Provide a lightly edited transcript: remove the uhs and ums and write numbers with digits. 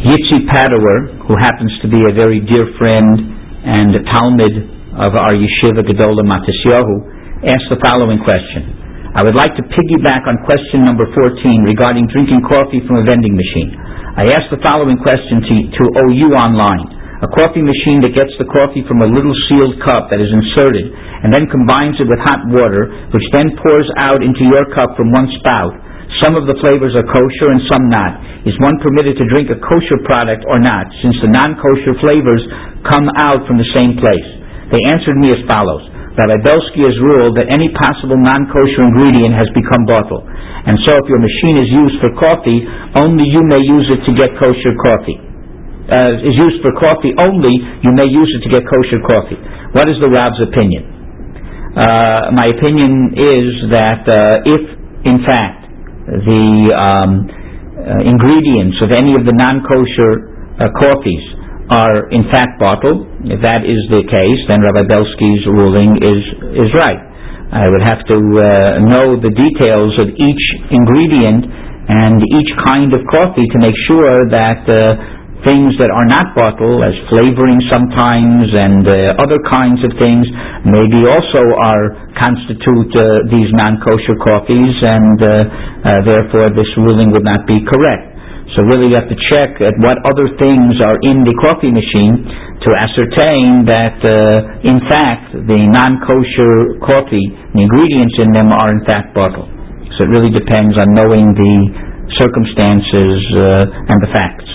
Yitzi Padower, who happens to be a very dear friend and a Talmud of our Yeshiva Gedola Matisyahu, asked the following question. I would like to piggyback on question number 14 regarding drinking coffee from a vending machine. I asked the following question to OU online. A coffee machine that gets the coffee from a little sealed cup that is inserted and then combines it with hot water, which then pours out into your cup from one spout. Some of the flavors are kosher and some not. Is one permitted to drink a kosher product or not, since the non-kosher flavors come out from the same place? They answered me as follows. Rabbi Belsky has ruled that any possible non-kosher ingredient has become bottle, and so if your machine is used for coffee, only you may use it to get kosher coffee. Is used for coffee only, you may use it to get kosher coffee. What is the Rav's opinion? My opinion is that if, in fact, the ingredients of any of the non-kosher coffees are in fact bottled, if that is the case, then Rabbi Belsky's ruling is right. I would have to know the details of each ingredient and each kind of coffee to make sure that things that are not bottled, as flavoring sometimes and other kinds of things, maybe also constitute these non-kosher coffees, and therefore this ruling would not be correct. So really you have to check at what other things are in the coffee machine to ascertain that in fact the non-kosher coffee, the ingredients in them are in fact bottled. So it really depends on knowing the circumstances and the facts.